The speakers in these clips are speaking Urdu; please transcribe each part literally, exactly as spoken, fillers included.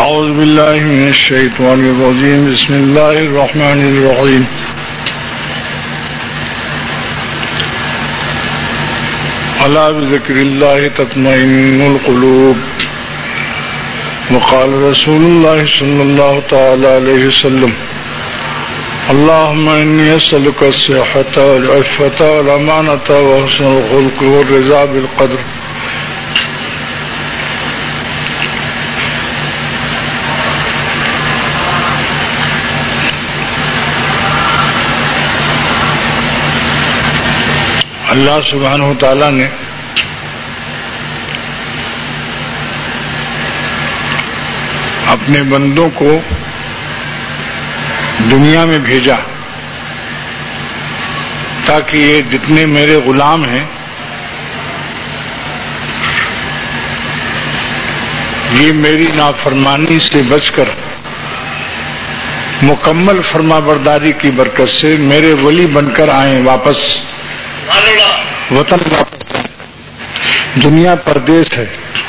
أعوذ بالله من الشيطان الرجيم بسم الله الرحمن الرحيم ألا بذكر الله تطمئن القلوب وقال رسول الله صلى الله تعالى عليه وسلم اللهم إني أسألك الصحة والعفة والأمانة وحسن الخلق والرضا بالقدر. اللہ سبحانہ و تعالیٰ نے اپنے بندوں کو دنیا میں بھیجا تاکہ یہ جتنے میرے غلام ہیں یہ میری نافرمانی سے بچ کر مکمل فرما برداری کی برکت سے میرے ولی بن کر آئیں، واپس وطن واپس آئیں۔ دنیا پردیس ہے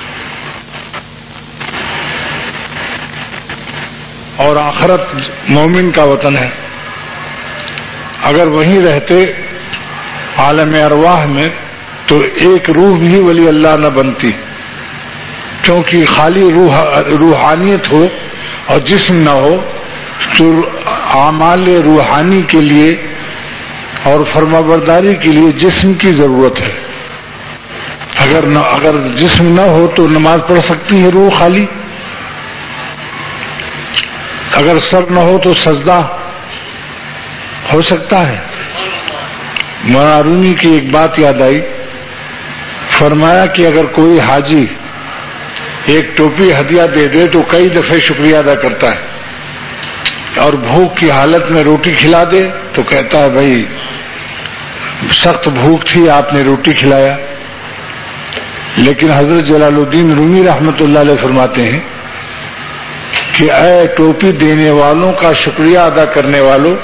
اور آخرت مومن کا وطن ہے۔ اگر وہیں رہتے عالم ارواح میں تو ایک روح بھی ولی اللہ نہ بنتی، کیونکہ خالی روح روحانیت ہو اور جسم نہ ہو تو اعمال روحانی کے لیے اور فرما برداری کے لیے جسم کی ضرورت ہے۔ اگر نہ اگر جسم نہ ہو تو نماز پڑھ سکتی ہے روح خالی، اگر سر نہ ہو تو سجدہ ہو سکتا ہے۔ مولانا رومی کی ایک بات یاد آئی، فرمایا کہ اگر کوئی حاجی ایک ٹوپی ہدیہ دے دے تو کئی دفعے شکریہ ادا کرتا ہے، اور بھوک کی حالت میں روٹی کھلا دے تو کہتا ہے بھائی سخت بھوک تھی آپ نے روٹی کھلایا۔ لیکن حضرت جلال الدین رومی رحمت اللہ علیہ فرماتے ہیں کہ اے ٹوپی دینے والوں کا شکریہ ادا کرنے والوں،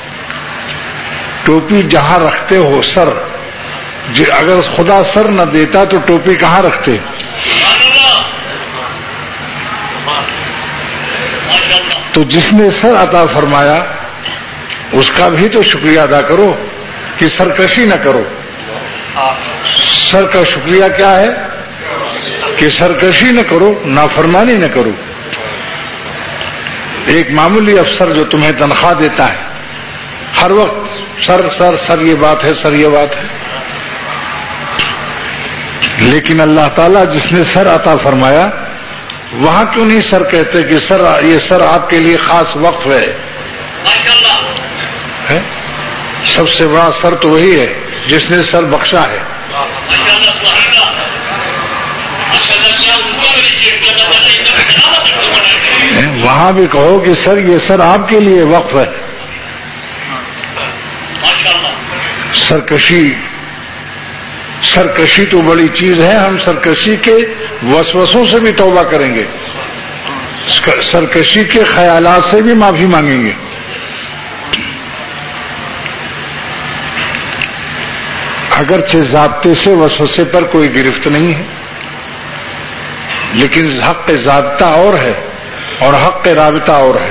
ٹوپی جہاں رکھتے ہو سر، اگر خدا سر نہ دیتا تو ٹوپی کہاں رکھتے؟ تو جس نے سر عطا فرمایا اس کا بھی تو شکریہ ادا کرو کہ سرکشی نہ کرو۔ سر کا شکریہ کیا ہے کہ سرکشی نہ کرو، نافرمانی نہ کرو۔ ایک معمولی افسر جو تمہیں تنخواہ دیتا ہے ہر وقت سر سر سر یہ بات ہے، سر یہ بات ہے، لیکن اللہ تعالیٰ جس نے سر عطا فرمایا وہاں کیوں نہیں سر کہتے کہ سر یہ سر آپ کے لیے خاص وقف ہے؟ ہے سب سے بڑا سر تو وہی ہے جس نے سر بخشا ہے۔ وہاں بھی کہو کہ سر یہ سر آپ کے لیے وقف ہے۔ سرکشی سرکشی تو بڑی چیز ہے، ہم سرکشی کے وسوسوں سے بھی توبہ کریں گے، سرکشی کے خیالات سے بھی معافی مانگیں گے۔ اگرچہ ضابطے سے وسوسے پر کوئی گرفت نہیں ہے، لیکن حق ضابطہ اور ہے اور حق رابطہ اور ہے۔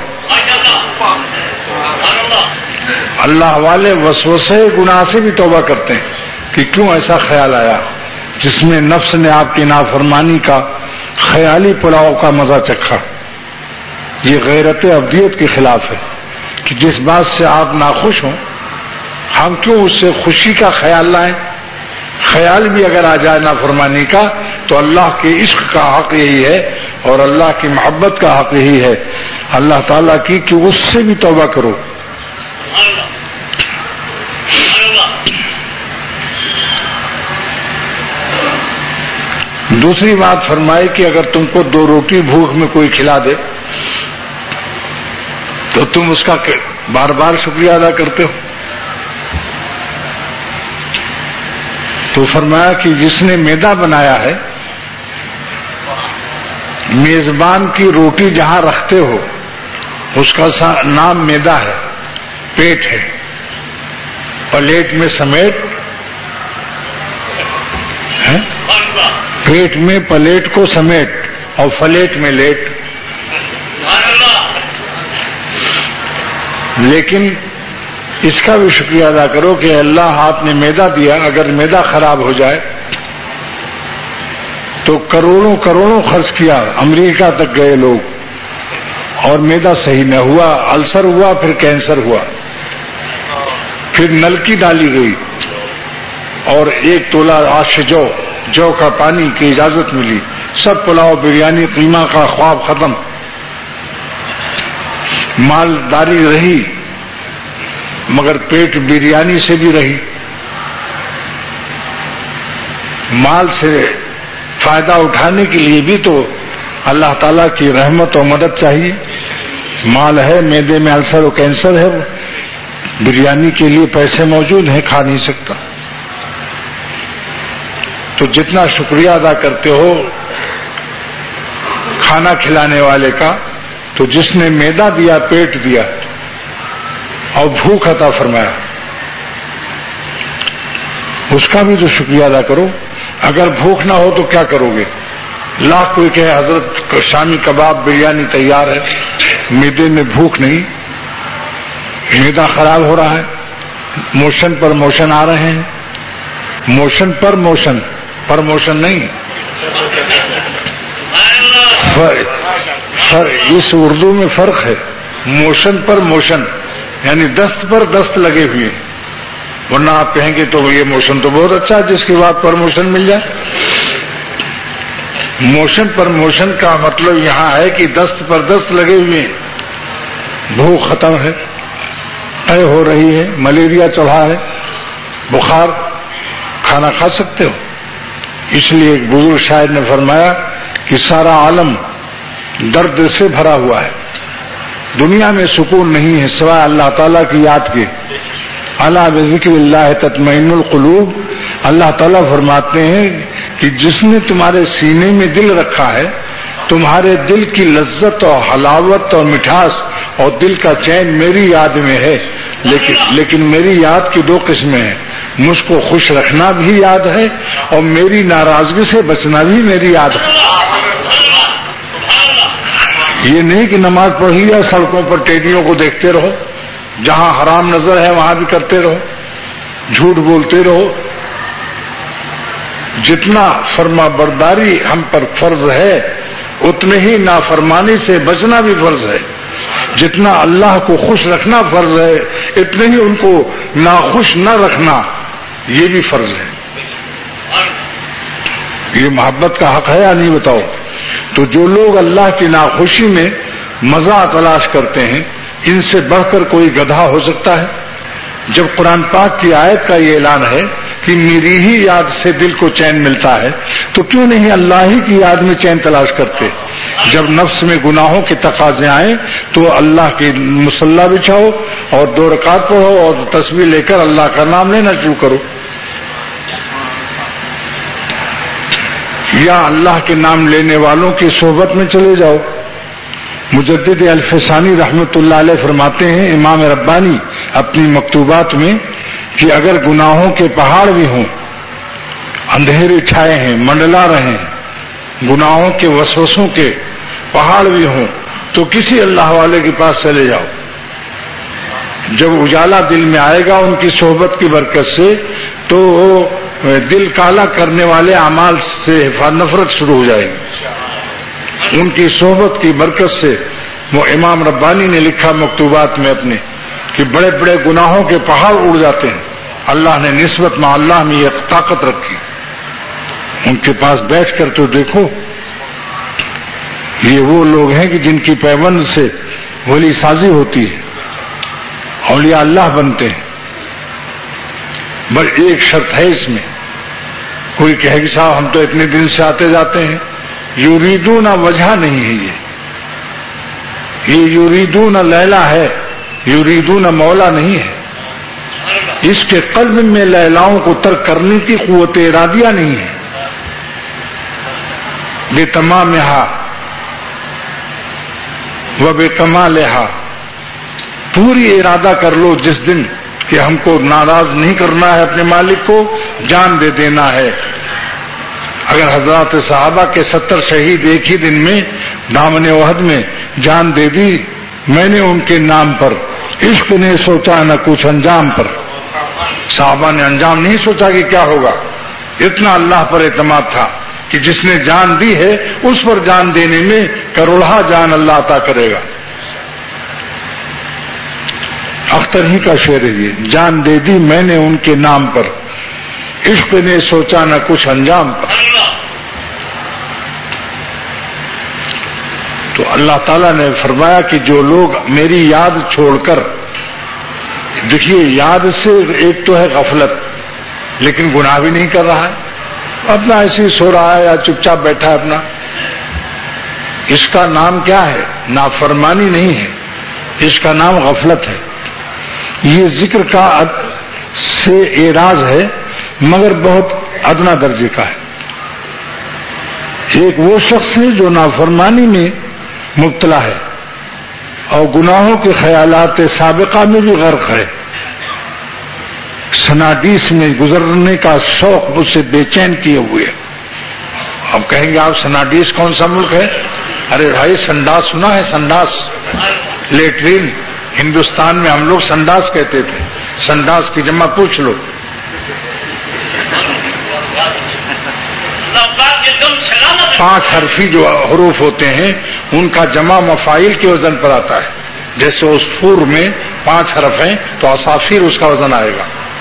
اللہ والے وسوسے گناہ سے بھی توبہ کرتے ہیں کہ کیوں ایسا خیال آیا، جس میں نفس نے آپ کی نافرمانی کا خیالی پلاؤ کا مزہ چکھا۔ یہ غیرت ابدیت کے خلاف ہے کہ جس بات سے آپ ناخوش ہوں ہم کیوں اس سے خوشی کا خیال لائیں۔ خیال بھی اگر آ جائے نافرمانی کا تو اللہ کے عشق کا حق یہی ہے اور اللہ کی محبت کا حق یہی ہے اللہ تعالیٰ کی کہ اس سے بھی توبہ کرو۔ دوسری بات فرمائی کہ اگر تم کو دو روٹی بھوک میں کوئی کھلا دے تو تم اس کا بار بار شکریہ ادا کرتے ہو۔ تو فرمایا کہ جس نے میدا بنایا ہے، میزبان کی روٹی جہاں رکھتے ہو اس کا نام میدا ہے، پیٹ ہے، پلیٹ میں سمیٹ پیٹ میں پلیٹ کو سمیٹ اور فلیٹ میں لیٹ۔ لیکن اس کا بھی شکریہ ادا کرو کہ اللہ آپ نے میدا دیا. اگر میدا خراب ہو جائے تو کروڑوں کروڑوں خرچ کیا, امریکہ تک گئے لوگ اور میدا صحیح نہ ہوا, السر ہوا, پھر کینسر ہوا, پھر نلکی ڈالی گئی اور ایک تولہ آش جو جو کا پانی کی اجازت ملی, سب پلاؤ بریانی قیمہ کا خواب ختم. مالداری رہی مگر پیٹ بریانی سے بھی رہی. مال سے فائدہ اٹھانے کے لیے بھی تو اللہ تعالیٰ کی رحمت و مدد چاہیے. مال ہے, میدے میں السر و کینسر ہے, بریانی کے لیے پیسے موجود ہیں, کھا نہیں سکتا. تو جتنا شکریہ ادا کرتے ہو کھانا کھلانے والے کا, تو جس نے میدا دیا, پیٹ دیا اور بھوک عطا فرمایا, اس کا بھی تو شکریہ ادا کرو. اگر بھوک نہ ہو تو کیا کرو گے؟ لاکھ کوئی کہے حضرت شامی کباب بریانی تیار ہے, میدے میں بھوک نہیں, میدا خراب ہو رہا ہے, موشن پر موشن آ رہے ہیں, موشن پر موشن, پر موشن نہیں. اس اردو میں فرق ہے, موشن پر موشن یعنی دست پر دست لگے ہوئے, ورنہ آپ کہیں گے تو یہ موشن تو بہت اچھا ہے جس کے بعد پرموشن مل جائے. موشن پر موشن کا مطلب یہاں ہے کہ دست پر دست لگے ہوئے, بھوک ختم ہے, اے ہو رہی ہے, ملیریا چڑھا ہے, بخار, کھانا کھا سکتے ہو. اس لیے ایک بزرگ شاعر نے فرمایا کہ سارا عالم درد سے بھرا ہوا ہے, دنیا میں سکون نہیں ہے سوائے اللہ تعالیٰ کی یاد کے. الا بذکر اللہ تطمئن القلوب. اللہ تعالیٰ فرماتے ہیں کہ جس نے تمہارے سینے میں دل رکھا ہے, تمہارے دل کی لذت اور حلاوت اور مٹھاس اور دل کا چین میری یاد میں ہے. لیکن لیکن میری یاد کی دو قسمیں ہیں, مجھ کو خوش رکھنا بھی یاد ہے اور میری ناراضگی سے بچنا بھی میری یاد ہے. یہ نہیں کہ نماز پڑھی یا سڑکوں پر ٹیڈیوں کو دیکھتے رہو, جہاں حرام نظر ہے وہاں بھی کرتے رہو, جھوٹ بولتے رہو. جتنا فرما برداری ہم پر فرض ہے اتنے ہی نافرمانی سے بچنا بھی فرض ہے. جتنا اللہ کو خوش رکھنا فرض ہے اتنے ہی ان کو ناخوش نہ رکھنا یہ بھی فرض ہے. یہ محبت کا حق ہے یا نہیں بتاؤ؟ تو جو لوگ اللہ کی ناخوشی میں مزہ تلاش کرتے ہیں ان سے بڑھ کر کوئی گدھا ہو سکتا ہے؟ جب قرآن پاک کی آیت کا یہ اعلان ہے کہ میری ہی یاد سے دل کو چین ملتا ہے تو کیوں نہیں اللہ ہی کی یاد میں چین تلاش کرتے؟ جب نفس میں گناہوں کے تقاضے آئیں تو اللہ کی مصلی بچھاؤ اور دو رکعت پڑھو اور تسبیح لے کر اللہ کا نام لینا شروع کرو, یا اللہ کے نام لینے والوں کی صحبت میں چلے جاؤ. مجدد الفسانی رحمت اللہ علیہ فرماتے ہیں, امام ربانی اپنی مکتوبات میں, کہ اگر گناہوں کے پہاڑ بھی ہوں, اندھیرے چھائے ہیں, منڈلا رہے ہیں, گناہوں کے وسوسوں کے پہاڑ بھی ہوں, تو کسی اللہ والے کے پاس چلے جاؤ. جب اجالا دل میں آئے گا ان کی صحبت کی برکت سے تو دل کالا کرنے والے اعمال سے نفرت شروع ہو جائے گی. ان کی صحبت کی برکت سے وہ امام ربانی نے لکھا مکتوبات میں اپنے کہ بڑے بڑے گناہوں کے پہاڑ اڑ جاتے ہیں. اللہ نے نسبت میں اللہ میں یہ طاقت رکھی. ان کے پاس بیٹھ کر تو دیکھو, یہ وہ لوگ ہیں کہ جن کی پیوند سے ولی سازی ہوتی ہے, اولیاء اللہ بنتے ہیں. بس ایک شرط ہے اس میں, کوئی کہے کہ صاحب ہم تو اتنے دن سے آتے جاتے ہیں, یریدون وجہ نہیں ہے, یہ یہ یریدون لیلا ہے, یریدون مولا نہیں ہے. اس کے قلب میں لیلاؤں کو ترک کرنے کی قوت ارادیہ نہیں ہے. بے تمامہا و بے کمالہا, پوری ارادہ کر لو جس دن کہ ہم کو ناراض نہیں کرنا ہے, اپنے مالک کو جان دے دینا ہے. اگر حضرات صحابہ کے ستر شہید ایک ہی دن میں دامن احد میں جان دے دی, میں نے ان کے نام پر عشق نے سوچا نہ کچھ انجام پر. صحابہ نے انجام نہیں سوچا کہ کیا ہوگا. اتنا اللہ پر اعتماد تھا کہ جس نے جان دی ہے اس پر جان دینے میں کروڑہ جان اللہ عطا کرے گا. اختر ہی کا شعر ہے یہ. جان دے دی میں نے ان کے نام پر, عشق نے سوچا نہ کچھ انجام پر. تو اللہ تعالیٰ نے فرمایا کہ جو لوگ میری یاد چھوڑ کر, دیکھیے یاد سے ایک تو ہے غفلت, لیکن گناہ بھی نہیں کر رہا ہے, اپنا ایسے ہی سو رہا ہے یا چپ چاپ بیٹھا ہے اپنا, اس کا نام کیا ہے؟ نافرمانی نہیں ہے, اس کا نام غفلت ہے. یہ ذکر کا سے اعراض ہے مگر بہت ادنا درجے کا ہے. ایک وہ شخص ہے جو نافرمانی میں مبتلا ہے اور گناہوں کے خیالات سابقہ میں بھی غرق ہے. سناڈیس میں گزرنے کا شوق مجھ سے بے چین کیے ہوئے. اب کہیں گے آپ سناڈیس کون سا ملک ہے؟ ارے بھائی سنڈاس سنا ہے؟ سنڈاس لیٹرین, ہندوستان میں ہم لوگ سنڈاس کہتے تھے. سنڈاس کی جمع پوچھ لو. پانچ حرفی جو حروف ہوتے ہیں ان کا جمع مفاعیل کے وزن پر آتا ہے. جیسے عصفور میں پانچ حرف ہیں تو عصافیر اس کا وزن آئے گا.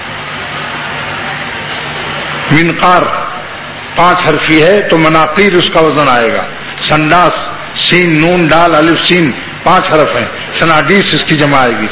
منقار پانچ حرفی ہے تو مناقیر اس کا وزن آئے گا. سنڈاس سین نون ڈال الف سین پانچ حرف ہیں, سناڈیس اس کی جمع آئے گی.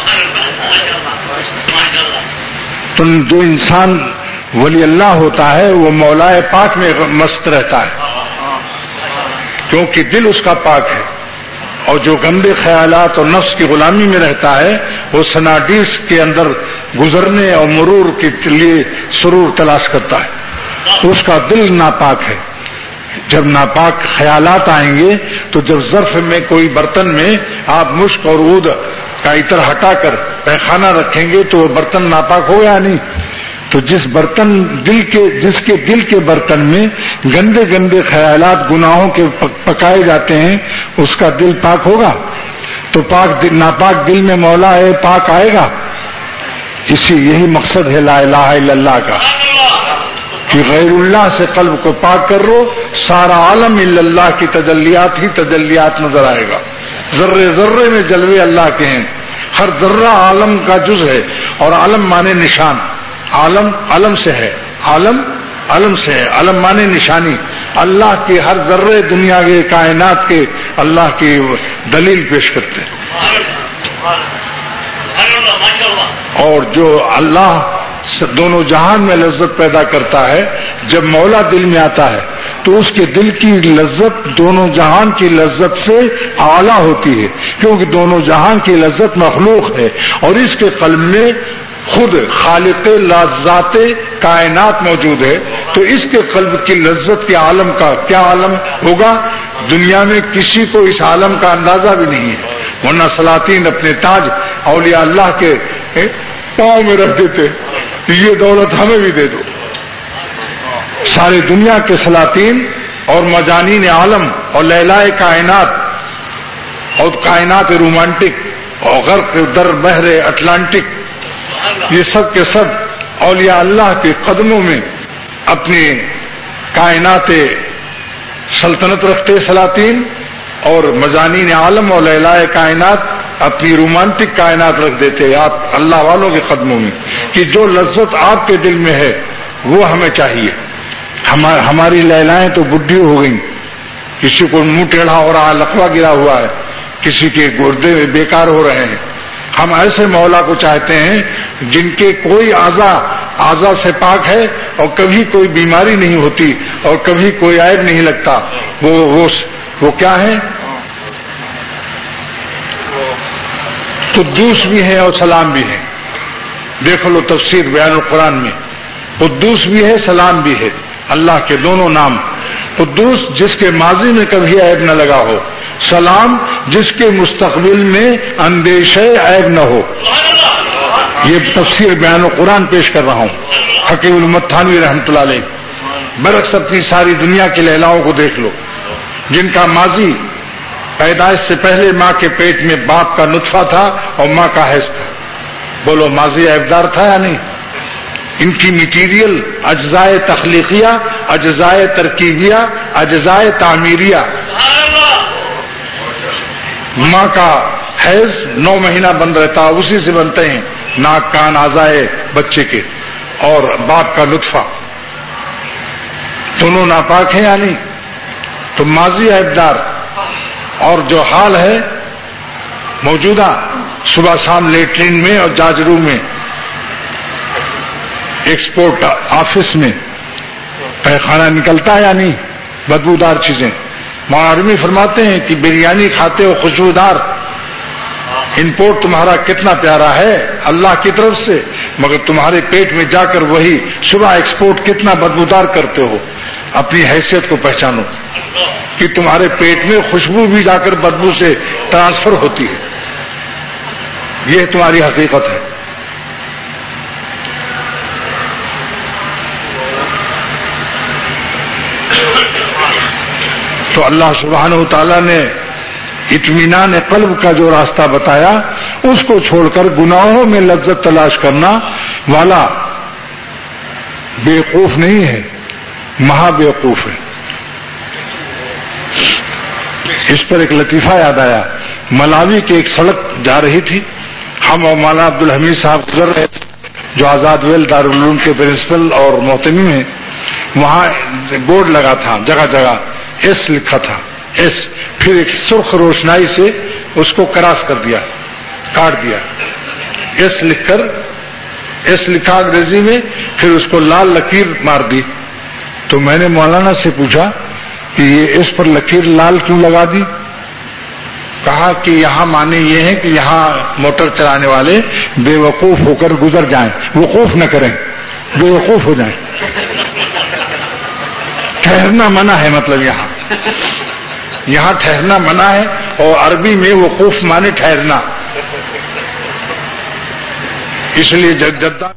تو جو انسان ولی اللہ ہوتا ہے وہ مولا پاک میں مست رہتا ہے کیونکہ دل اس کا پاک ہے, اور جو گندے خیالات اور نفس کی غلامی میں رہتا ہے وہ سناڈیس کے اندر گزرنے اور مرور کے لیے سرور تلاش کرتا ہے. اس کا دل ناپاک ہے. جب ناپاک خیالات آئیں گے تو جب ظرف میں کوئی برتن میں آپ مشک اور عود کا عطر ہٹا کر پیخانہ رکھیں گے تو وہ برتن ناپاک ہو یا نہیں؟ تو جس برتن دل کے جس کے دل کے برتن میں گندے گندے خیالات گناہوں کے پکائے جاتے ہیں اس کا دل پاک ہوگا. تو پاک دل, ناپاک دل میں مولا ہے پاک آئے گا. اسی یہی مقصد ہے لا الہ الا اللہ کا کہ غیر اللہ سے قلب کو پاک کر لو, سارا عالم الا اللہ کی تجلیات ہی تجلیات نظر آئے گا. ذرے ذرے میں جلوے اللہ کے ہیں, ہر ذرہ عالم کا جز ہے. اور عالم مانے نشان, عالم علم سے ہے, عالم علم سے ہے, علم مانے نشانی. اللہ کے ہر ذرے دنیا کے کائنات کے اللہ کی دلیل پیش کرتے ہیں. اور جو اللہ دونوں جہان میں لذت پیدا کرتا ہے, جب مولا دل میں آتا ہے تو اس کے دل کی لذت دونوں جہان کی لذت سے اعلیٰ ہوتی ہے, کیونکہ دونوں جہان کی لذت مخلوق ہے اور اس کے قلب میں خود خالق لذات کائنات موجود ہے. تو اس کے قلب کی لذت کے عالم کا کیا عالم ہوگا؟ دنیا میں کسی کو اس عالم کا اندازہ بھی نہیں ہے. ورنہ سلاطین اپنے تاج اولیاء اللہ کے پاؤں میں رکھ دیتے, یہ دولت ہمیں بھی دے دو. ساری دنیا کے سلاطین اور مجانین عالم اور لیلائے کائنات اور کائنات رومانٹک اور غرق در بحر اٹلانٹک, یہ سب کے سب اولیاء اللہ کے قدموں میں اپنی کائنات سلطنت رکھتے سلاطین, اور مجانین عالم اور لیلائے کائنات اپنی رومانٹک کائنات رکھ دیتے آپ اللہ والوں کے قدموں میں, کہ جو لذت آپ کے دل میں ہے وہ ہمیں چاہیے. ہماری لیلائیں تو بڈھی ہو گئیں, کسی کو منہ ٹیڑھا ہو رہا, لقوہ گرا ہوا ہے, کسی کے گردے بیکار ہو رہے ہیں. ہم ایسے مولا کو چاہتے ہیں جن کے کوئی اعضا اعضا سے پاک ہے اور کبھی کوئی بیماری نہیں ہوتی اور کبھی کوئی عیب نہیں لگتا. وہ وہ, وہ کیا ہے؟ قدوس بھی ہے اور سلام بھی ہے. دیکھ لو تفسیر بیان القرآن میں, قدوس بھی ہے سلام بھی ہے. اللہ کے دونوں نام. قدوس جس کے ماضی میں کبھی عیب نہ لگا ہو, سلام جس کے مستقبل میں اندیشہ عیب نہ ہو. یہ تفسیر بیان القرآن پیش کر رہا ہوں. حکیم الامت تھانوی رحمۃ اللہ علیہ برعکس اپنی ساری دنیا کی لیلاؤں کو دیکھ لو, جن کا ماضی پیدائش سے پہلے ماں کے پیٹ میں باپ کا نطفہ تھا اور ماں کا حیض تھا. بولو ماضی عیبدار تھا یا نہیں؟ ان کی میٹیریل اجزائے تخلیقیہ، اجزائے ترکیبیہ، اجزائے تعمیریہ. ماں کا حیض نو مہینہ بند رہتا، اسی سے بنتے ہیں ناک کان اعضائے بچے کے، اور باپ کا نطفہ. دونوں ناپاک ہیں یا نہیں؟ تو ماضی عیبدار. اور جو حال ہے موجودہ، صبح شام لیٹرین میں اور جاج روم میں، ایکسپورٹ آفس میں پیخانہ نکلتا ہے یا نہیں؟ بدبودار چیزیں. معارمی فرماتے ہیں کہ بریانی کھاتے ہو خوشبودار، امپورٹ تمہارا کتنا پیارا ہے اللہ کی طرف سے، مگر تمہارے پیٹ میں جا کر وہی صبح ایکسپورٹ کتنا بدبودار کرتے ہو. اپنی حیثیت کو پہچانو کہ تمہارے پیٹ میں خوشبو بھی جا کر بدبو سے ٹرانسفر ہوتی ہے. یہ تمہاری حقیقت ہے. تو اللہ سبحانہ و تعالیٰ نے اطمینان قلب کا جو راستہ بتایا، اس کو چھوڑ کر گناہوں میں لذت تلاش کرنا والا بیوقوف نہیں ہے، مہا بیوقوف ہے. اس پر ایک لطیفہ یاد آیا. ملاوی کی ایک سڑک جا رہی تھی، ہم اور مولانا عبد الحمید صاحب گزر رہے تھے جو آزاد ویل دارالعلوم کے پرنسپل اور محتمم ہیں. وہاں بورڈ لگا تھا، جگہ جگہ ایس لکھا تھا، ایس. پھر ایک سرخ روشنائی سے اس کو کراس کر دیا، کاٹ دیا. ایس لکھ کر ایس لکھا انگریزی میں، پھر اس کو لال لکیر مار دی. تو میں نے مولانا سے پوچھا کہ یہ اس پر لکیر لال کیوں لگا دی؟ کہا کہ یہاں معنی یہ ہے کہ یہاں موٹر چلانے والے بے وقوف ہو کر گزر جائیں، وقوف نہ کریں، بے وقوف ہو جائیں. ٹھہرنا منع ہے، مطلب یہاں یہاں ٹھہرنا منع ہے، اور عربی میں وقوف معنی ٹھہرنا. اس لیے جدہ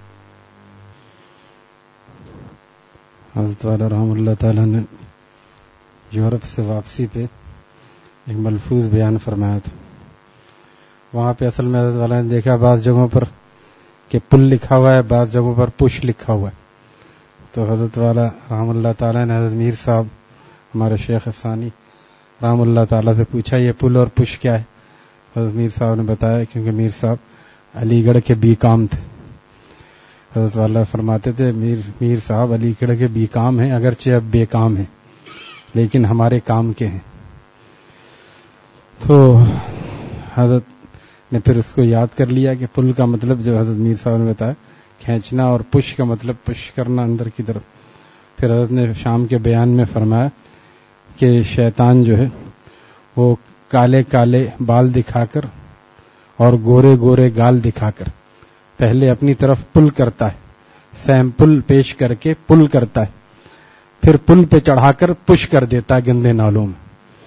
حضرت والا رحم اللہ تعالیٰ نے یورپ سے واپسی پہ ایک ملفوظ بیان فرمایا تھا. وہاں پہ اصل میں حضرت والا نے دیکھا بعض جگہوں پر کہ پل لکھا ہوا ہے، بعض جگہوں پر پش لکھا ہوا ہے. تو حضرت والا رحم اللہ تعالیٰ نے حضرت میر صاحب ہمارے شیخ ثانی رحم اللہ تعالیٰ سے پوچھا یہ پل اور پش کیا ہے. حضرت میر صاحب نے بتایا کیونکہ میر صاحب علی گڑھ کے بی کام تھے. حضرت والا فرماتے تھے میر میر صاحب علی گڑھ کے بی کام ہیں، اگرچہ اب بے کام ہیں، لیکن ہمارے کام کے ہیں. تو حضرت نے پھر اس کو یاد کر لیا کہ پل کا مطلب جو حضرت میر صاحب نے بتایا کھینچنا، اور پش کا مطلب پش کرنا اندر کی طرف. پھر حضرت نے شام کے بیان میں فرمایا کہ شیطان جو ہے وہ کالے کالے بال دکھا کر اور گورے گورے گال دکھا کر پہلے اپنی طرف پل کرتا ہے، سیمپل پیش کر کے پل کرتا ہے، پھر پل پہ چڑھا کر پش کر دیتا ہے گندے نالوں میں.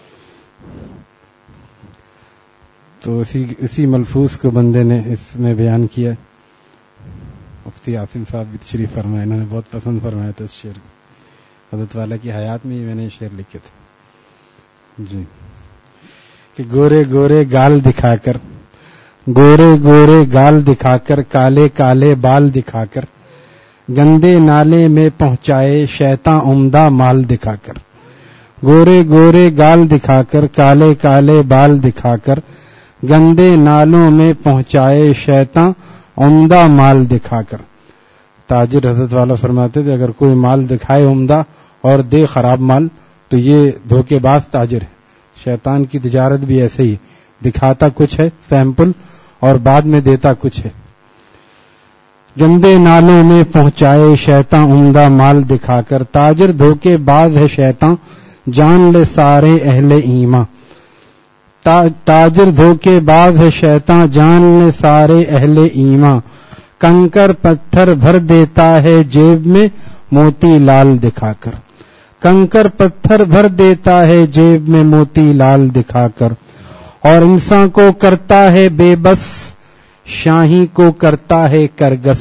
تو اسی اسی ملفوظ کو بندے نے اس میں بیان کیا. مفتی عاصم صاحب بھی تشریف فرمائے، انہوں نے بہت پسند فرمایا تھا اس شعر کو. حضرت والا کی حیات میں ہی میں نے شعر لکھے تھے جی کہ گورے گورے گال دکھا کر گورے گورے گال دکھا کر کالے کالے بال دکھا کر گندے نالے میں پہنچائے شیطاں عمدہ مال دکھا کر. گورے گورے گال دکھا کر کالے کالے بال دکھا کر گندے نالوں میں پہنچائے شیطاں عمدہ مال دکھا کر. تاجر حضرت والا فرماتے تھے اگر کوئی مال دکھائے عمدہ اور دے خراب مال تو یہ دھوکے باز تاجر ہے. شیطان کی تجارت بھی ایسے ہی، دکھاتا کچھ ہے سیمپل اور بعد میں دیتا کچھ ہے. گندے نالوں میں پہنچائے شیطاں عمدہ مال دکھا کر. تاجر دھوکے باز ہے شیطاں جان لے سارے اہل ایمان. تاجر دھوکے باز ہے شیطاں جان لے سارے اہل ایمان. کنکر پتھر بھر دیتا ہے جیب میں موتی لال دکھا کر. کنکر پتھر بھر دیتا ہے جیب میں موتی لال دکھا کر. اور انسان کو کرتا ہے بے بس شاہی کو کرتا ہے کرگس.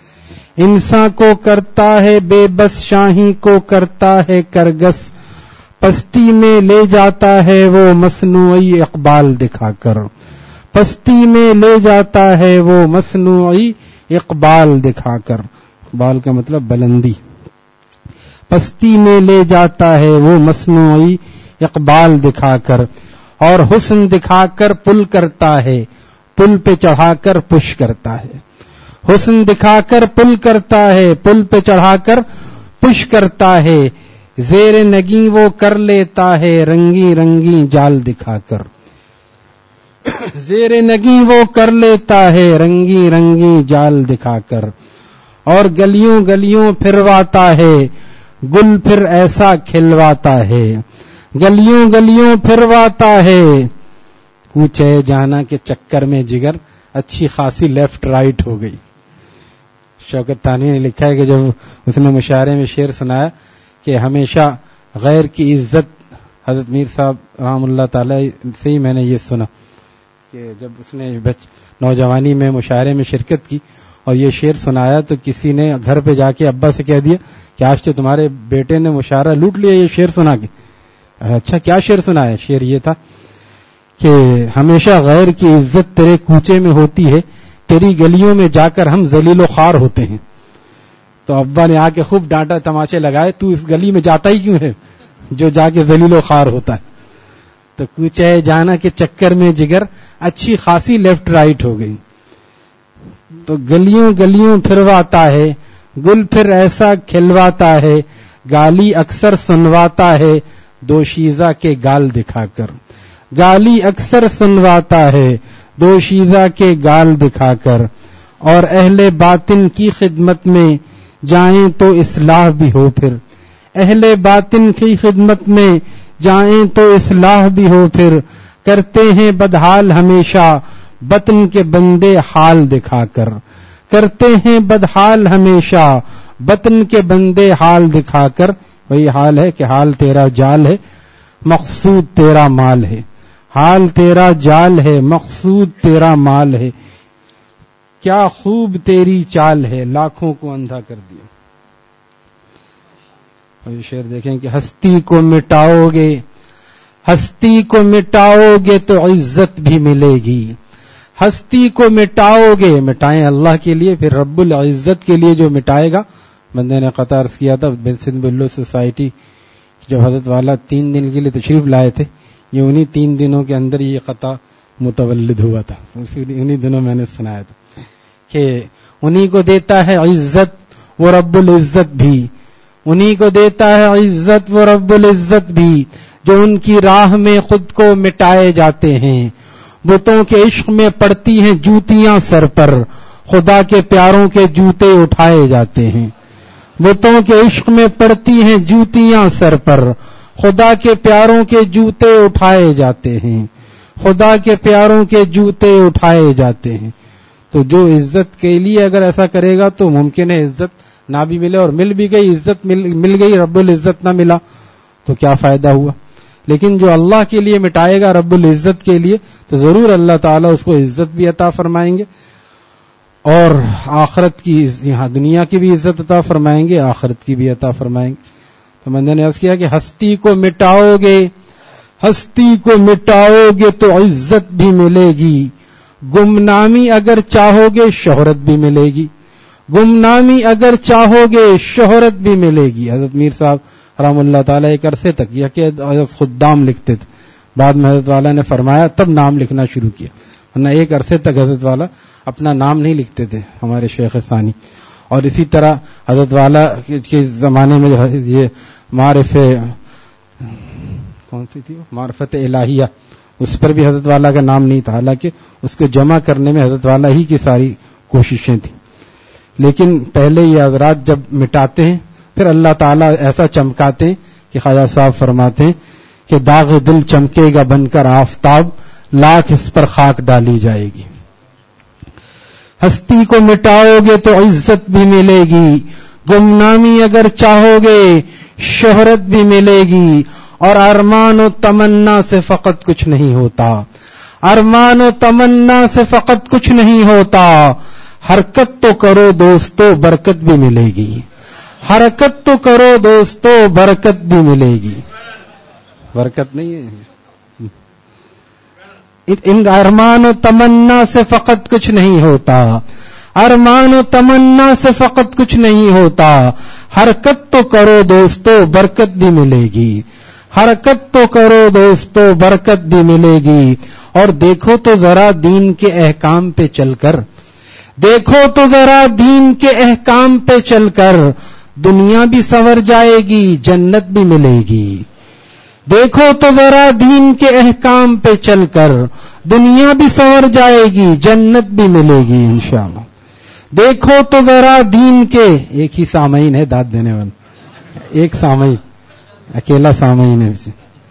انسان کو کرتا ہے بے بس شاہی کو کرتا ہے کرگس. پستی میں لے جاتا ہے وہ مصنوعی اقبال دکھا کر، پستی میں لے جاتا ہے وہ مصنوعی اقبال دکھا کر، اقبال کا مطلب بلندی، پستی میں لے جاتا ہے وہ مصنوعی اقبال دکھا کر، اور حسن دکھا کر پل کرتا ہے، پل پہ چڑھا کر پش کرتا ہے، حسن دکھا کر پل کرتا ہے، پل پہ چڑھا کر پش کرتا ہے، زیر نگی وہ کر لیتا ہے رنگی رنگی جال دکھا کر، زیر نگی وہ کر لیتا ہے رنگی رنگی جال دکھا کر، اور گلیوں گلیوں پھرواتا ہے گل پھر ایسا کھلواتا ہے، گلیوں گلیوں پھرواتا ہے، کوچے جانا کے چکر میں جگر اچھی خاصی لیفٹ رائٹ ہو گئی۔ شوکت تھانوی نے لکھا ہے کہ جب اس نے مشاعرے میں شعر سنایا کہ ہمیشہ غیر کی عزت، حضرت میر صاحب رحم اللہ تعالی سے ہی میں نے یہ سنا کہ جب اس نے نوجوانی میں مشاعرے میں شرکت کی اور یہ شعر سنایا تو کسی نے گھر پہ جا کے ابا سے کہہ دیا کہ آج سے تمہارے بیٹے نے مشاعرہ لوٹ لیا یہ شعر سنا کے۔ اچھا کیا شعر سنایا؟ شعر یہ تھا کہ ہمیشہ غیر کی عزت تیرے کوچے میں ہوتی ہے، تیری گلیوں میں جا کر ہم ذلیل و خوار ہوتے ہیں۔ تو ابا نے آ کے خوب ڈانٹا، تماچے لگائے، تو اس گلی میں جاتا ہی کیوں ہے جو جا کے ذلیل و خوار ہوتا ہے؟ تو کوچے جانا کے چکر میں جگر اچھی خاصی لیفٹ رائٹ ہو گئی۔ تو گلیوں گلیوں پھرواتا ہے گل پھر ایسا کھلواتا ہے، گالی اکثر سنواتا ہے دوشیزہ کے گال دکھا کر، گالی اکثر سنواتا ہے دوشیزہ کے گال دکھا کر، اور اہل باطن کی خدمت میں جائیں تو اصلاح بھی ہو، پھر اہل باطن کی خدمت میں جائیں تو اصلاح بھی ہو، پھر کرتے ہیں بدحال ہمیشہ بطن کے بندے حال دکھا کر، کرتے ہیں بدحال ہمیشہ بطن کے بندے حال دکھا کر۔ وہی حال ہے کہ حال تیرا جال ہے مقصود تیرا مال ہے، حال تیرا جال ہے مقصود تیرا مال ہے، کیا خوب تیری چال ہے لاکھوں کو اندھا کر دیا۔ اور یہ شعر دیکھیں کہ ہستی کو مٹاؤ گے، ہستی کو مٹاؤ گے تو عزت بھی ملے گی، ہستی کو مٹاؤ گے، مٹائیں اللہ کے لیے، پھر رب العزت کے لیے جو مٹائے گا۔ بندے نے قطع عرض کیا تھا سندھ بلو سوسائٹی جب حضرت والا تین دن کے لیے تشریف لائے تھے، یہ انہی تین دنوں کے اندر یہ قطع متولد ہوا تھا، انہی دنوں میں نے سنایا تھا کہ انہی کو دیتا ہے عزت وہ رب العزت بھی، انہی کو دیتا ہے عزت وہ رب العزت بھی، جو ان کی راہ میں خود کو مٹائے جاتے ہیں، بتوں کے عشق میں پڑتی ہیں جوتیاں سر پر، خدا کے پیاروں کے جوتے اٹھائے جاتے ہیں، بتوں کے عشق میں پڑتی ہیں جوتیاں سر پر، خدا کے پیاروں کے جوتے اٹھائے جاتے ہیں، خدا کے پیاروں کے جوتے اٹھائے جاتے ہیں۔ تو جو عزت کے لیے اگر ایسا کرے گا تو ممکن ہے عزت نہ بھی ملے، اور مل بھی گئی عزت مل, مل گئی رب العزت نہ ملا تو کیا فائدہ ہوا۔ لیکن جو اللہ کے لیے مٹائے گا رب العزت کے لیے تو ضرور اللہ تعالیٰ اس کو عزت بھی عطا فرمائیں گے، اور آخرت کی، یہاں دنیا کی بھی عزت عطا فرمائیں گے، آخرت کی بھی عطا فرمائیں گے۔ تو میں نے عرض کیا کہ ہستی کو مٹاؤ گے، ہستی کو مٹاؤ گے تو عزت بھی ملے گی، گمنامی اگر چاہو گے شہرت بھی ملے گی، گمنامی اگر چاہو گے شہرت بھی ملے گی۔ حضرت میر صاحب رحم اللہ تعالیٰ ایک عرصے تک یہ کہ خدام لکھتے تھے، بعد میں حضرت والا نے فرمایا تب نام لکھنا شروع کیا، ورنہ ایک عرصے تک حضرت والا اپنا نام نہیں لکھتے تھے ہمارے شیخ ثانی۔ اور اسی طرح حضرت والا کے زمانے میں یہ معرف کون سی تھی معرفت الہیہ، اس پر بھی حضرت والا کا نام نہیں تھا، حالانکہ اس کو جمع کرنے میں حضرت والا ہی کی ساری کوششیں تھیں۔ لیکن پہلے یہ حضرات جب مٹاتے ہیں پھر اللہ تعالیٰ ایسا چمکاتے ہیں کہ خواجہ صاحب فرماتے ہیں کہ داغ دل چمکے گا بن کر آفتاب، لاکھ اس پر خاک ڈالی جائے گی۔ ہستی کو مٹاؤ گے تو عزت بھی ملے گی، گمنامی اگر چاہو گے شہرت بھی ملے گی، اور ارمان و تمنا سے فقط کچھ نہیں ہوتا، ارمان و تمنا سے فقط کچھ نہیں ہوتا، حرکت تو کرو دوستو برکت بھی ملے گی، حرکت تو کرو دوستو برکت بھی ملے گی۔ برکت نہیں ہے. ان ارمان و تمنا سے فقط کچھ نہیں ہوتا, ارمان و تمنا سے فقط کچھ نہیں ہوتا, حرکت تو کرو دوستو برکت بھی ملے گی, حرکت تو کرو دوستو برکت بھی ملے گی. اور دیکھو تو ذرا دین کے احکام پہ چل کر, دیکھو تو ذرا دین کے احکام پہ چل کر, دنیا بھی سنور جائے گی جنت بھی ملے گی. دیکھو تو ذرا دین کے احکام پہ چل کر, دنیا بھی سنور جائے گی جنت بھی ملے گی انشاءاللہ. دیکھو تو ذرا دین کے, ایک ہی سامعین ہے داد دینے والا, ایک سامعین اکیلا سامعین ہے.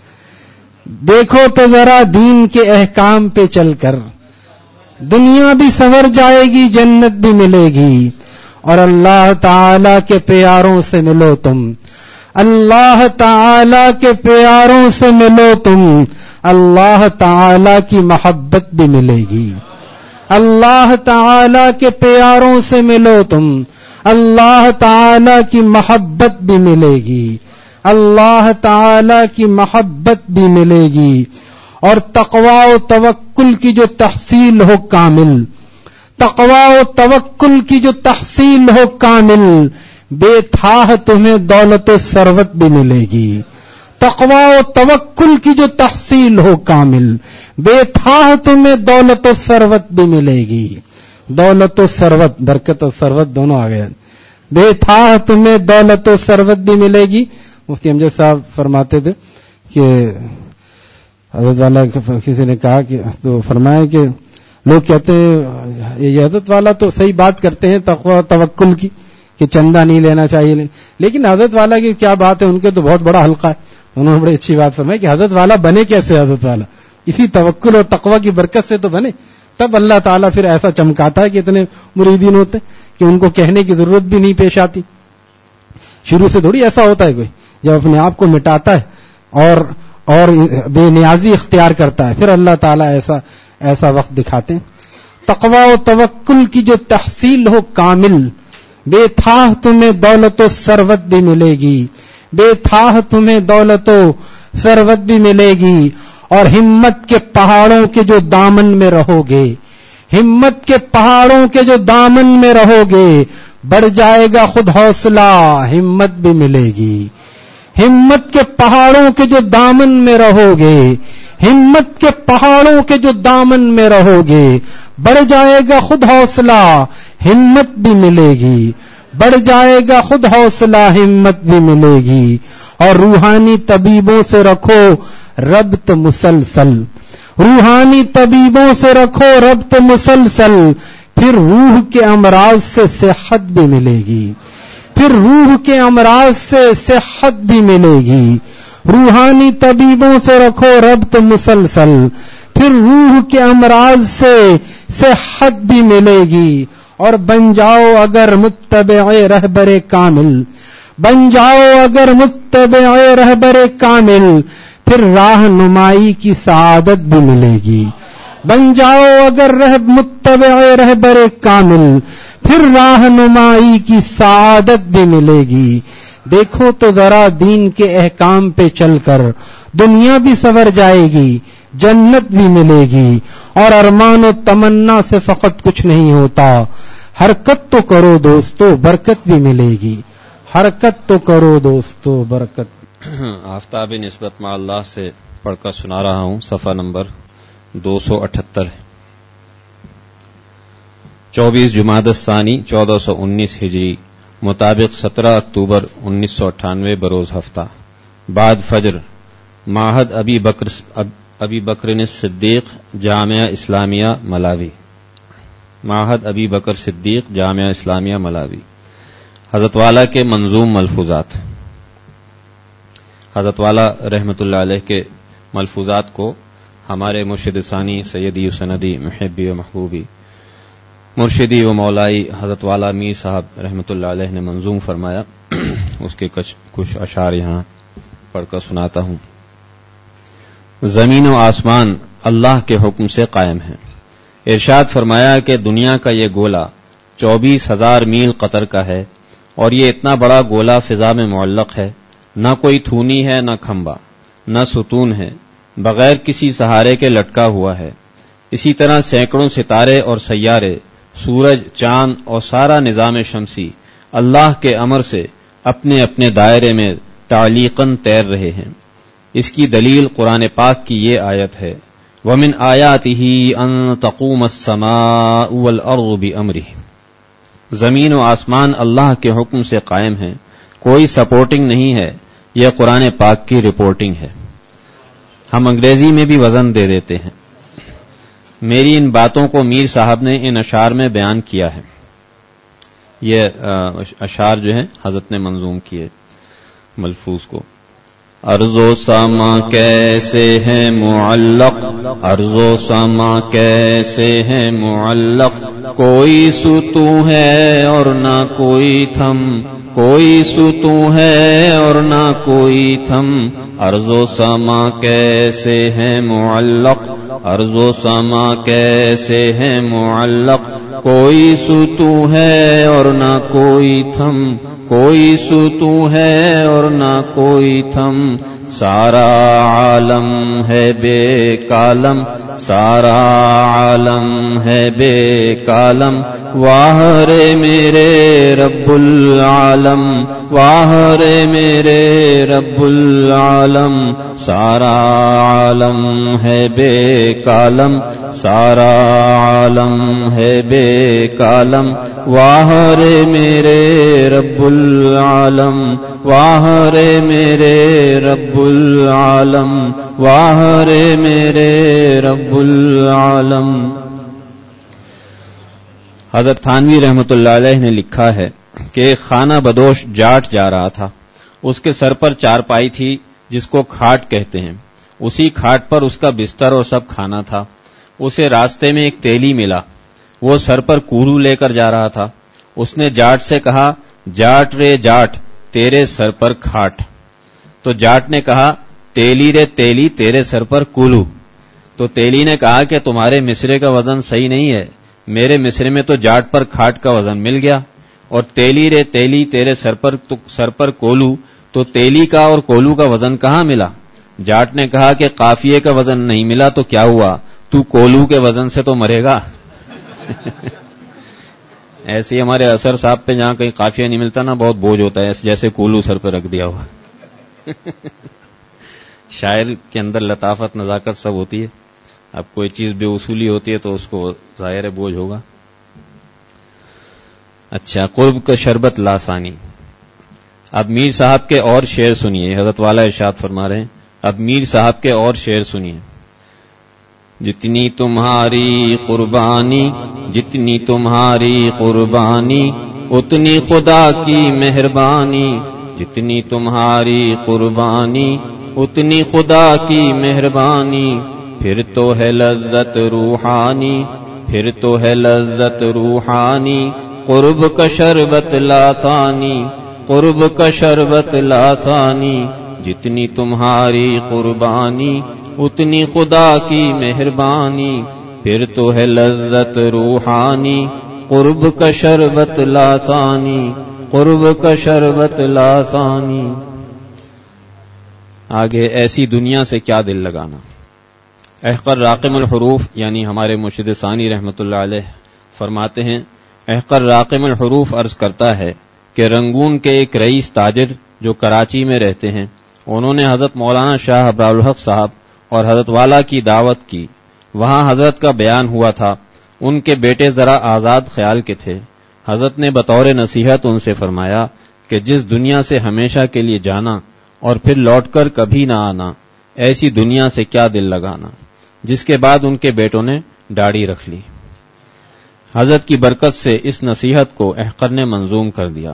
دیکھو تو ذرا دین کے احکام پہ چل کر, دنیا بھی سنور جائے گی جنت بھی ملے گی. اور اللہ تعالی کے پیاروں سے ملو تم, اللہ تعالی کے پیاروں سے ملو تم, اللہ تعالی کی محبت بھی ملے گی. اللہ تعالی کے پیاروں سے ملو تم, اللہ تعالی کی محبت بھی ملے گی, اللہ تعالی کی محبت بھی ملے گی. اور تقوی و توکل کی جو تحصیل ہو کامل, تقوی و توکل کی جو تحصیل ہو کامل, بے تھاہ تمہیں دولت و ثروت بھی ملے گی. تقوی و توکل کی جو تحصیل ہو کامل, بے تھاہ تمہیں دولت و ثروت بھی ملے گی. دولت و ثروت, برکت و ثروت دونوں آ گئے. بے تھاہ تمہیں دولت و ثروت بھی ملے گی. مفتی امجد صاحب فرماتے تھے کہ حضرت والا کسی نے کہا کہ تو فرمایا کہ لوگ کہتے ہیں یہ حضرت والا تو صحیح بات کرتے ہیں تقوی توکل کی کہ چندہ نہیں لینا چاہیے, لیکن حضرت والا کی کیا بات ہے, ان کے تو بہت بڑا حلقہ ہے. انہوں نے بڑی اچھی بات فرمائی کہ حضرت والا بنے کیسے, حضرت والا اسی توکل اور تقوی کی برکت سے تو بنے. تب اللہ تعالیٰ پھر ایسا چمکاتا ہے کہ اتنے مریدین ہوتے کہ ان کو کہنے کی ضرورت بھی نہیں پیش آتی. شروع سے تھوڑی ایسا ہوتا ہے کوئی, جب اپنے آپ کو مٹاتا ہے اور اور بے نیازی اختیار کرتا ہے پھر اللہ تعالیٰ ایسا ایسا وقت دکھاتے ہیں. تقوی و توکل کی جو تحصیل ہو کامل, بے تھاہ تمہیں دولت و ثروت بھی ملے گی, بے تھاہ تمہیں دولت و ثروت بھی ملے گی. اور ہمت کے پہاڑوں کے جو دامن میں رہو گے, ہمت کے پہاڑوں کے جو دامن میں رہو گے, بڑھ جائے گا خود حوصلہ ہمت بھی ملے گی. ہمت کے پہاڑوں کے جو دامن میں رہو گے, ہمت کے پہاڑوں کے جو دامن میں رہو گے, بڑھ جائے گا خود حوصلہ ہمت بھی ملے گی. بڑھ جائے گا خود حوصلہ ہمت بھی ملے گی. اور روحانی طبیبوں سے رکھو ربط مسلسل, روحانی طبیبوں سے رکھو ربط مسلسل, پھر روح کے امراض سے صحت بھی ملے گی, پھر روح کے امراض سے صحت بھی ملے گی. روحانی طبیبوں سے رکھو ربط مسلسل, پھر روح کے امراض سے صحت بھی ملے گی. اور بن جاؤ اگر متبع رہبر کامل, بن جاؤ اگر متبع رہبر کامل, پھر راہ نمائی کی سعادت بھی ملے گی. بن جاؤ اگر رہب متبع رہبر کامل, پھر راہ نمائی کی سعادت بھی ملے گی. دیکھو تو ذرا دین کے احکام پہ چل کر, دنیا بھی سنور جائے گی جنت بھی ملے گی. اور ارمان و تمنا سے فقط کچھ نہیں ہوتا, حرکت تو کرو دوستو برکت بھی ملے گی. حرکت تو کرو دوستو برکت. آفتاب نسبت مع اللہ سے پڑھ کر سنا رہا ہوں, صفحہ نمبر دو سو اٹھتر. چوبیس جمادی الثانی چودہ سو انیس ہجری مطابق سترہ اکتوبر انیس سو اٹھانوے بروز ہفتہ, بعد فجر, معہد ابی بکر ابی بکر صدیق جامعہ اسلامیہ ملاوی. معہد ابی بکر صدیق جامعہ اسلامیہ ملاوی. حضرت والا کے منظوم ملفوظات. حضرت والا رحمت اللہ علیہ کے ملفوظات کو ہمارے مرشد ثانی سیدی و سندی محبی و محبوبی مرشدی و مولائی حضرت والا میر صاحب رحمت اللہ علیہ نے منظوم فرمایا. اس کے کچھ اشعار یہاں پڑھ کر سناتا ہوں. زمین و آسمان اللہ کے حکم سے قائم ہیں. ارشاد فرمایا کہ دنیا کا یہ گولا چوبیس ہزار میل قطر کا ہے, اور یہ اتنا بڑا گولا فضا میں معلق ہے, نہ کوئی تھونی ہے نہ کھمبا, نہ ستون ہے، بغیر کسی سہارے کے لٹکا ہوا ہے۔ اسی طرح سینکڑوں ستارے اور سیارے، سورج، چاند اور سارا نظام شمسی اللہ کے امر سے اپنے اپنے دائرے میں تعلیقاً تیر رہے ہیں۔ اس کی دلیل قرآن پاک کی یہ آیت ہے، وَمِنْ آيَاتِهِ أَن تَقُومَ السَّمَاءُ وَالْأَرْضُ بِأَمْرِهِ، زمین و آسمان اللہ کے حکم سے قائم ہیں، کوئی سپورٹنگ نہیں ہے، یہ قرآن پاک کی رپورٹنگ ہے۔ ہم انگریزی میں بھی وزن دے دیتے ہیں۔ میری ان باتوں کو میر صاحب نے ان اشعار میں بیان کیا ہے۔ یہ اشعار جو ہیں حضرت نے منظوم کیے ملفوظ کو۔ ارض و سما کیسے ہے معلق، ارض و سما کیسے ہے معلق، کوئی ستو ہے اور نہ کوئی تھم، کوئی ستو ہے اور نہ کوئی تھم، ارض و سما کیسے ہے معلق، ارض و سما کیسے ہے معلق، کوئی ستو ہے اور نہ کوئی تھم، کوئی ستو ہے اور نہ کوئی تھم، سارا عالم ہے بے کالم، سارا عالم ہے بے کالم، واہ رے میرے رب العالم، واہ رے میرے رب العالم، سارا عالم ہے بے کالم، سارا عالم ہے بے کالم، واہ رے میرے رب العالم، واہ رے میرے رب العالم، واہ رے میرے رب العالم۔ حضرت تھانوی رحمۃ اللہ علیہ نے لکھا ہے کہ ایک خانہ بدوش جاٹ جا رہا تھا، اس کے سر پر چارپائی تھی جس کو کھاٹ کہتے ہیں، اسی کھاٹ پر اس کا بستر اور سب کھانا تھا۔ اسے راستے میں ایک تیلی ملا، وہ سر پر کورو لے کر جا رہا تھا۔ اس نے جاٹ سے کہا، جاٹ رے جاٹ تیرے سر پر کھاٹ، تو جاٹ نے کہا، تیلی رے تیلی تیرے سر پر کولو، تو تیلی نے کہا کہ تمہارے مصرے کا وزن صحیح نہیں ہے، میرے مصرے میں تو جاٹ پر کھاٹ کا وزن مل گیا، اور تیلی رے تیلی تیرے سر پر سر پر کولو، تو تیلی کا اور کولو کا وزن کہاں ملا؟ جاٹ نے کہا کہ قافیے کا وزن نہیں ملا تو کیا ہوا، تو کولو کے وزن سے تو مرے گا۔ ایسے ہی ہمارے اثر صاحب پہ جہاں کہیں قافیہ نہیں ملتا نا بہت بوجھ ہوتا ہے، جیسے کولو سر پہ رکھ دیا ہوا۔ شاعر کے اندر لطافت نزاکت سب ہوتی ہے، اب کوئی چیز بے اصولی ہوتی ہے تو اس کو ظاہر بوجھ ہوگا۔ اچھا، قرب کا شربت لاسانی۔ اب میر صاحب کے اور شعر سنیے، حضرت والا ارشاد فرما رہے ہیں، اب میر صاحب کے اور شعر سنیے۔ جتنی تمہاری قربانی، جتنی تمہاری قربانی، اتنی خدا کی مہربانی، جتنی تمہاری قربانی، اتنی خدا کی مہربانی، پھر تو ہے لذت روحانی، پھر تو ہے لذت روحانی، قرب کا شربت لاثانی، قرب کا شربت لاثانی، جتنی تمہاری قربانی، اتنی خدا کی مہربانی، پھر تو ہے لذت روحانی، قرب کا شربت لاثانی، قرب کا شربت لاثانی۔ آگے، ایسی دنیا سے کیا دل لگانا۔ احقر راقم الحروف یعنی ہمارے مرشد ثانی رحمۃ اللہ علیہ فرماتے ہیں، احقر راقم الحروف عرض کرتا ہے کہ رنگون کے ایک رئیس تاجر جو کراچی میں رہتے ہیں، انہوں نے حضرت مولانا شاہ ابرار الحق صاحب اور حضرت والا کی دعوت کی، وہاں حضرت کا بیان ہوا تھا۔ ان کے بیٹے ذرا آزاد خیال کے تھے۔ حضرت نے بطور نصیحت ان سے فرمایا کہ جس دنیا سے ہمیشہ کے لیے جانا اور پھر لوٹ کر کبھی نہ آنا، ایسی دنیا سے کیا دل لگانا۔ جس کے بعد ان کے بیٹوں نے داڑھی رکھ لی۔ حضرت کی برکت سے اس نصیحت کو احقر نے منظوم کر دیا۔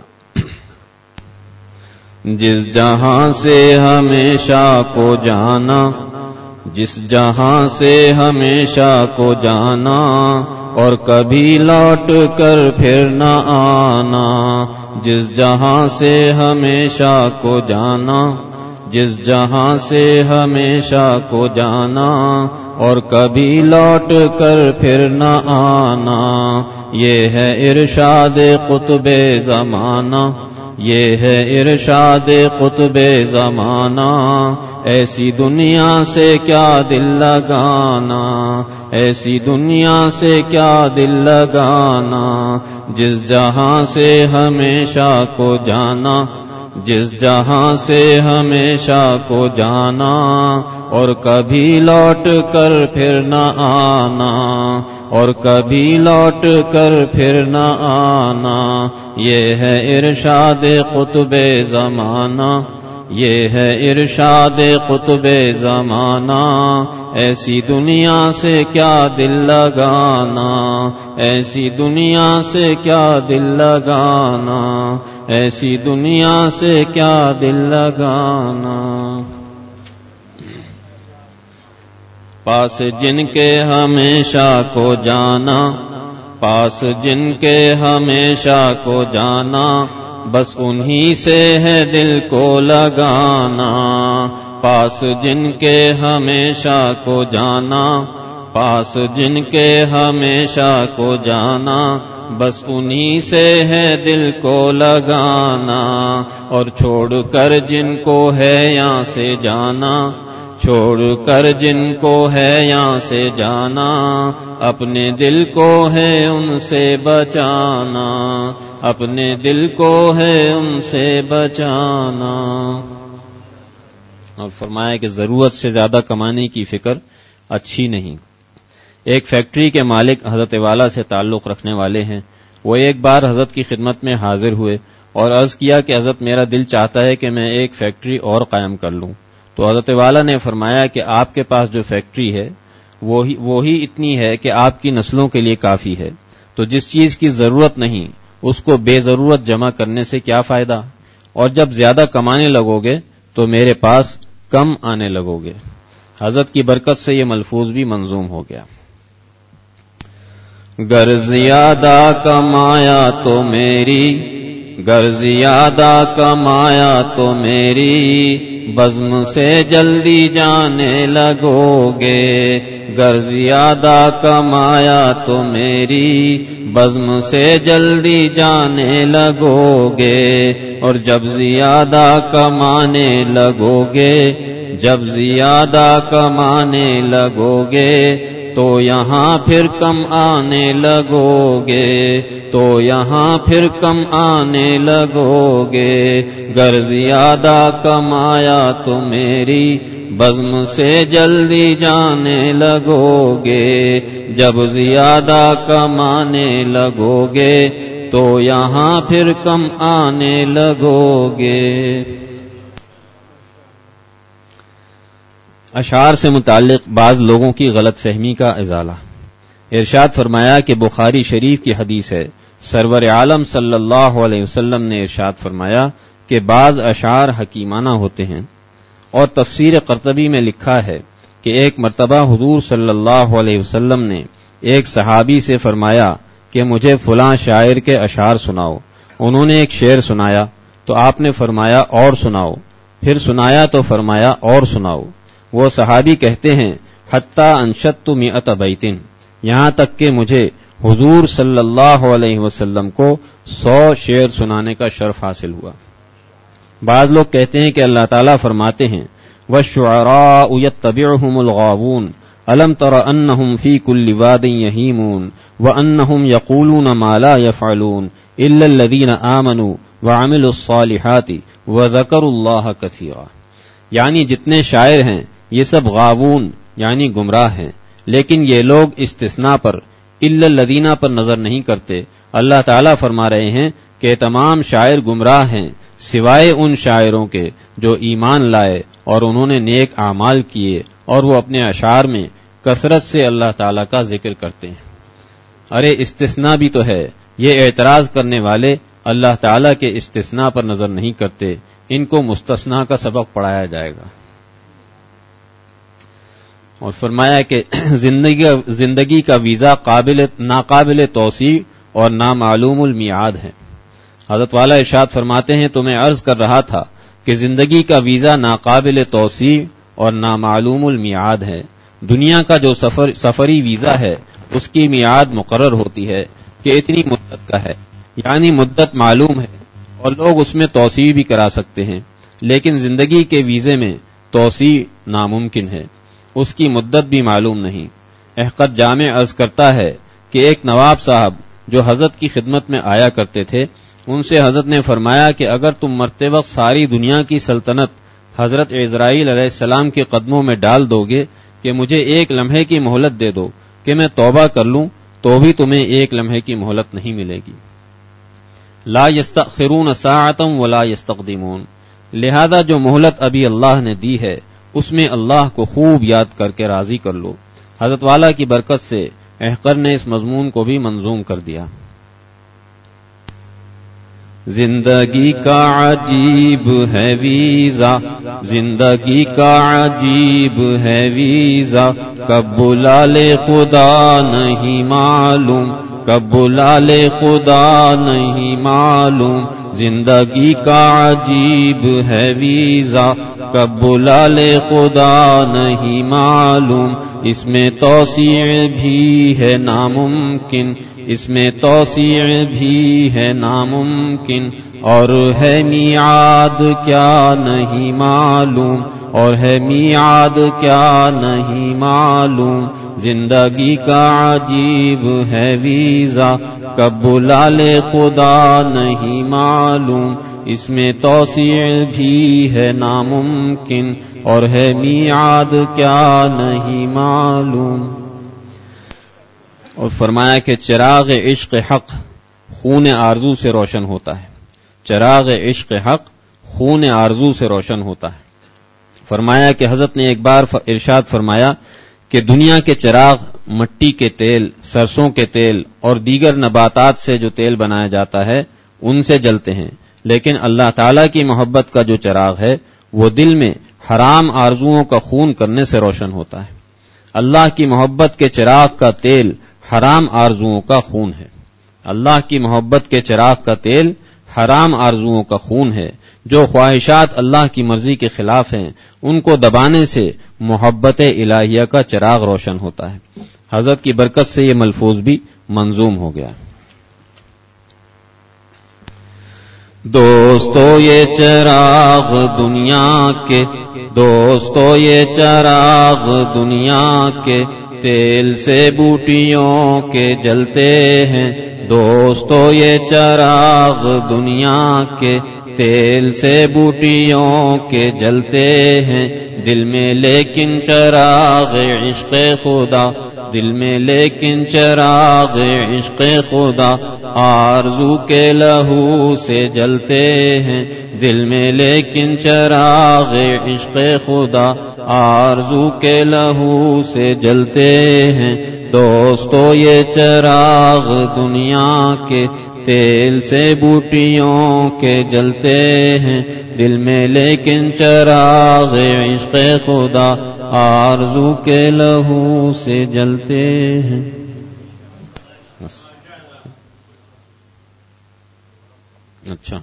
جس جہاں سے ہمیشہ کو جانا، جس جہاں سے ہمیشہ کو جانا، اور کبھی لوٹ کر پھر نہ آنا، جس جہاں سے ہمیشہ کو جانا، جس جہاں سے ہمیشہ کو جانا، اور کبھی لوٹ کر پھر نہ آنا، یہ ہے ارشاد قطب زمانہ، یہ ہے ارشاد قطب زمانہ، ایسی دنیا سے کیا دل لگانا، ایسی دنیا سے کیا دل لگانا، جس جہاں سے ہمیشہ کو جانا، جس جہاں سے ہمیشہ کو جانا، اور کبھی لوٹ کر پھر نہ آنا، اور کبھی لوٹ کر پھر نہ آنا، یہ ہے ارشاد قطب زمانہ، یہ ہے ارشاد قطب زمانہ، ایسی دنیا سے کیا دل لگانا، ایسی دنیا سے کیا دل لگانا، ایسی دنیا سے کیا دل لگانا۔ پاس جن کے ہمیشہ کو جانا، پاس جن کے ہمیشہ کو جانا، بس انہی سے ہے دل کو لگانا، پاس جن کے ہمیشہ کو جانا، پاس جن کے ہمیشہ کو جانا، بس انہی سے ہے دل کو لگانا، اور چھوڑ کر جن کو ہے یہاں سے جانا، چھوڑ کر جن کو ہے یہاں سے جانا، اپنے دل کو ہے ان سے بچانا، اپنے دل کو ہے ان سے بچانا۔ اور فرمایا کہ ضرورت سے زیادہ کمانے کی فکر اچھی نہیں۔ ایک فیکٹری کے مالک حضرت والا سے تعلق رکھنے والے ہیں، وہ ایک بار حضرت کی خدمت میں حاضر ہوئے اور عرض کیا کہ حضرت میرا دل چاہتا ہے کہ میں ایک فیکٹری اور قائم کر لوں، تو حضرت والا نے فرمایا کہ آپ کے پاس جو فیکٹری ہے وہی وہی اتنی ہے کہ آپ کی نسلوں کے لیے کافی ہے، تو جس چیز کی ضرورت نہیں اس کو بے ضرورت جمع کرنے سے کیا فائدہ، اور جب زیادہ کمانے لگو گے تو میرے پاس کم آنے لگو گے۔ حضرت کی برکت سے یہ ملفوظ بھی منظوم ہو گیا۔ گر زیادہ کمایا تو میری، گر زیادہ کمایا تو میری، بزم سے جلدی جانے لگو گے، گر زیادہ کمایا تو میری، بزم سے جلدی جانے لگو گے، اور جب زیادہ کمانے لگو گے، جب زیادہ کمانے لگو گے، تو یہاں پھر کم آنے لگو گے، تو یہاں پھر کم آنے لگو گے، گر زیادہ کمایا تو میری، بزم سے جلدی جانے لگو گے، جب زیادہ کمانے لگو گے، تو یہاں پھر کم آنے لگو گے۔ اشعار سے متعلق بعض لوگوں کی غلط فہمی کا ازالہ۔ ارشاد فرمایا کہ بخاری شریف کی حدیث ہے، سرور عالم صلی اللہ علیہ وسلم نے ارشاد فرمایا کہ بعض اشعار حکیمانہ ہوتے ہیں، اور تفسیر قرطبی میں لکھا ہے کہ ایک مرتبہ حضور صلی اللہ علیہ وسلم نے ایک صحابی سے فرمایا کہ مجھے فلاں شاعر کے اشعار سناؤ، انہوں نے ایک شعر سنایا تو آپ نے فرمایا اور سناؤ، پھر سنایا تو فرمایا اور سناؤ۔ وہ صحابی کہتے ہیں حتی انشدت مئۃ بیت، یہاں تک کہ مجھے حضور صلی اللہ علیہ وسلم کو سو شعر سنانے کا شرف حاصل ہوا۔ بعض لوگ کہتے ہیں کہ اللہ تعالیٰ فرماتے ہیں وَالشُّعَرَاءُ يَتَّبِعُهُمُ الْغَاوُونَ أَلَمْ تَرَ أَنَّهُمْ فِي كُلِّ وَادٍ يَهِيمُونَ وَأَنَّهُمْ يَقُولُونَ مَا لَا يَفْعَلُونَ إِلَّا الَّذِينَ آمَنُوا وَعَمِلُوا الصَّالِحَاتِ وَذَكَرُوا اللَّهَ كَثِيرًا، یعنی جتنے شاعر ہیں یہ سب غاوون یعنی گمراہ ہیں، لیکن یہ لوگ استثناء پر الا الذین پر نظر نہیں کرتے۔ اللہ تعالیٰ فرما رہے ہیں کہ تمام شاعر گمراہ ہیں سوائے ان شاعروں کے جو ایمان لائے اور انہوں نے نیک اعمال کیے اور وہ اپنے اشعار میں کثرت سے اللہ تعالیٰ کا ذکر کرتے ہیں۔ ارے استثناء بھی تو ہے، یہ اعتراض کرنے والے اللہ تعالیٰ کے استثناء پر نظر نہیں کرتے، ان کو مستثنیٰ کا سبق پڑھایا جائے گا۔ اور فرمایا کہ زندگی زندگی کا ویزا قابل ناقابل توسیع اور نامعلوم المیعاد ہے۔ حضرت والا ارشاد فرماتے ہیں تو میں عرض کر رہا تھا کہ زندگی کا ویزا ناقابل توسیع اور نامعلوم المیعاد ہے۔ دنیا کا جو سفر سفری ویزا ہے اس کی میعاد مقرر ہوتی ہے کہ اتنی مدت کا ہے، یعنی مدت معلوم ہے اور لوگ اس میں توسیع بھی کرا سکتے ہیں، لیکن زندگی کے ویزے میں توسیع ناممکن ہے، اس کی مدت بھی معلوم نہیں۔ احقر جامع عرض کرتا ہے کہ ایک نواب صاحب جو حضرت کی خدمت میں آیا کرتے تھے، ان سے حضرت نے فرمایا کہ اگر تم مرتے وقت ساری دنیا کی سلطنت حضرت عزرائیل علیہ السلام کے قدموں میں ڈال دو گے کہ مجھے ایک لمحے کی مہلت دے دو کہ میں توبہ کر لوں، تو بھی تمہیں ایک لمحے کی مہلت نہیں ملے گی۔ لا یستأخرون ساعتا ولا یستقدمون، لہذا جو مہلت ابھی اللہ نے دی ہے اس میں اللہ کو خوب یاد کر کے راضی کر لو۔ حضرت والا کی برکت سے احقر نے اس مضمون کو بھی منظوم کر دیا۔ زندگی کا عجیب ہے ویزا، زندگی کا عجیب ہے ویزا، کب بلا لے خدا نہیں معلوم، کب بلا لے خدا نہیں معلوم، زندگی کا عجیب ہے ویزا، کب بلا لے خدا نہیں معلوم، اس میں توسیع بھی ہے ناممکن، اس میں توسیع بھی ہے ناممکن، اور ہے میعاد کیا نہیں معلوم، اور ہے میعاد کیا نہیں معلوم، زندگی کا عجیب ہے ویزا، کب بلا لے خدا نہیں معلوم، اس میں توسیع بھی ہے ناممکن، اور ہے میعاد کیا نہیں معلوم۔ اور فرمایا کہ چراغ عشق حق خون آرزو سے روشن ہوتا ہے، چراغ عشق حق خون آرزو سے روشن ہوتا ہے۔ فرمایا کہ حضرت نے ایک بار ارشاد فرمایا کہ دنیا کے چراغ مٹی کے تیل، سرسوں کے تیل اور دیگر نباتات سے جو تیل بنایا جاتا ہے ان سے جلتے ہیں، لیکن اللہ تعالی کی محبت کا جو چراغ ہے وہ دل میں حرام آرزوؤں کا خون کرنے سے روشن ہوتا ہے۔ اللہ کی محبت کے چراغ کا تیل حرام آرزوؤں کا خون ہے، اللہ کی محبت کے چراغ کا تیل حرام آرزوؤں کا خون ہے۔ جو خواہشات اللہ کی مرضی کے خلاف ہیں ان کو دبانے سے محبت الہیہ کا چراغ روشن ہوتا ہے۔ حضرت کی برکت سے یہ ملفوظ بھی منظوم ہو گیا۔ دوستو یہ چراغ دنیا کے، دوستو یہ چراغ دنیا کے، تیل سے بوٹیوں کے جلتے ہیں، دوستو یہ چراغ دنیا کے، تیل سے بوٹیوں کے جلتے ہیں، دل میں لیکن چراغ عشق خدا، دل میں لیکن چراغ عشق خدا، آرزو کے لہو سے جلتے ہیں، دل میں لیکن چراغ عشق خدا، آرزو کے لہو سے جلتے ہیں، دوستو یہ چراغ دنیا کے، تیل سے بوٹیوں کے جلتے ہیں، دل میں لیکن چراغ عشق خدا، آرزو کے لہو سے جلتے ہیں۔ اچھا،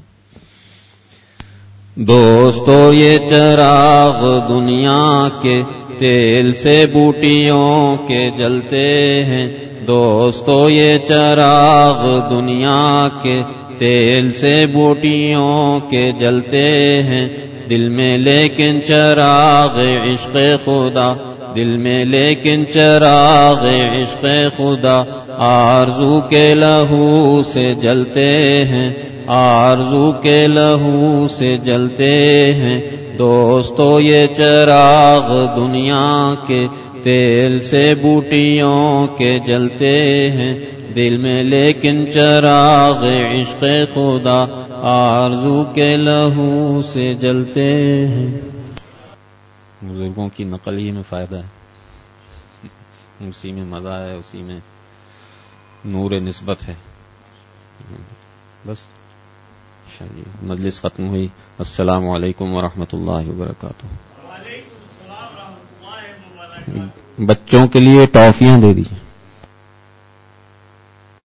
دوستو یہ چراغ دنیا کے، تیل سے بوٹیوں کے جلتے ہیں، دوستو یہ چراغ دنیا کے، تیل سے بوٹیوں کے جلتے ہیں، دل میں لیکن چراغ عشق خدا، دل میں لیکن چراغ عشق خدا، آرزو کے لہو سے جلتے ہیں، آرزو کے لہو سے جلتے ہیں، دوستو یہ چراغ دنیا کے، تیل سے بوٹیوں کے جلتے ہیں، دل میں لیکن چراغ عشق خدا، آرزو کے لہو سے جلتے ہیں۔ بزرگوں کی نقل ہی میں فائدہ ہے، اسی میں مزہ ہے، اسی میں نور نسبت ہے۔ بس مجلس ختم ہوئی۔ السلام علیکم ورحمۃ اللہ وبرکاتہ۔ بچوں کے لیے ٹافیاں دے دیجیے۔